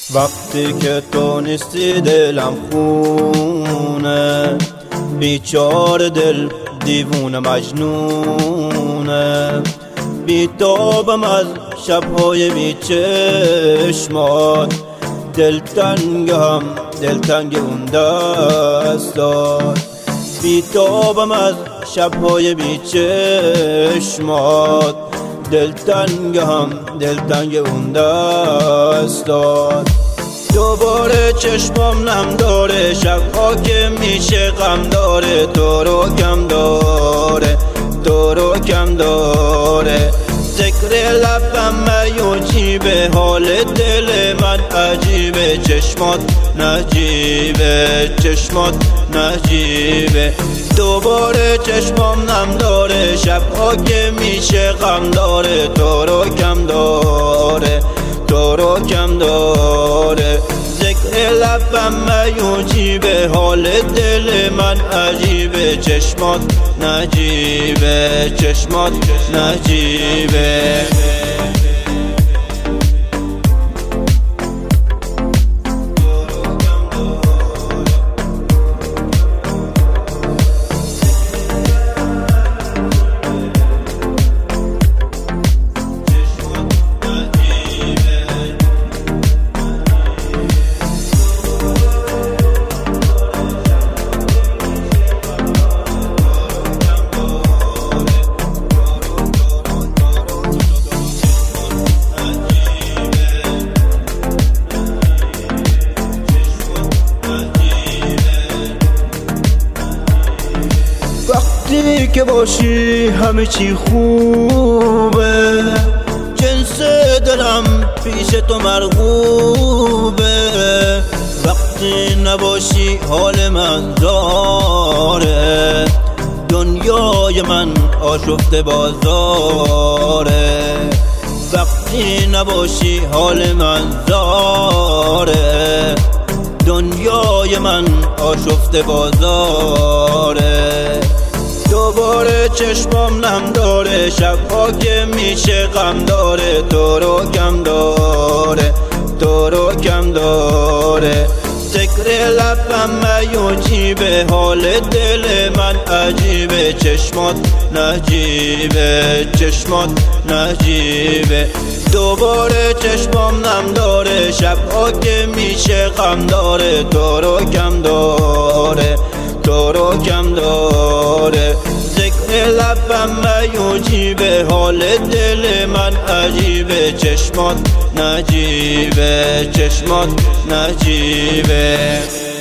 وقتی که تو نیستی دلم خونه، بیچاره دل دیوونه مجنونه. بیتابم از شبهای بی چشمات، دلتنگم دلتنگ اون دستات. بیتابم از شبهای بی چشمات، دلتنگم دلتنگ اون دستات. دوباره چشمام نم داره، شبها که میشه غم داره. تو رو کم داره، تو رو کم داره. ذکر لبم میوجیبه، حال دل من عجیبه. چشمات نجیبه، چشمات نجیبه. دوباره چشمام نم داره، شبها که میشه غم داره. تو رو کم داره، تو رو کم داره. ذکر لبم میوجیبه، حال دل من عجیبه. چشمات نجیبه، چشمات نجیبه. وقتی که باشی همه چی خوبه، جنس دلم پیش تو مرغوبه. وقتی نباشی حال من داره، دنیای من آشفته بازاره. وقتی نباشی حال من داره، دنیای من آشفته بازاره. دوباره چشمام نم داره، شبها که میشه غم داره. تو رو کم داره، تو رو کم داره. ذکر لبم میوجیبه، حال دل من عجیبه. چشمات نجیبه، چشمات نجیبه. دوباره چشمام نم داره، شبها که میشه غم داره. تو رو کم داره، تو رو کم داره. ذکر لبم میوجیبه، حال دل من عجیبه. چشمات نجیبه، چشمات نجیبه.